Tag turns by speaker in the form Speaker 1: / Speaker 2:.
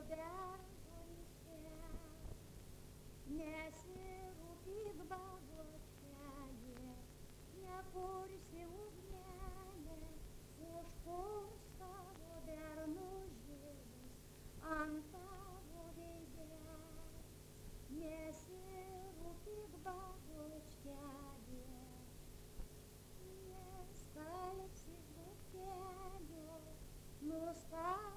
Speaker 1: beržuose. Nesirūpyk bagotelė, nekursi ugnelės, užpurs tavo bernų žiedas ant tavo veidelės. Nesirūpyk bagotelė, neskalbsi žvakelio, nuskalbs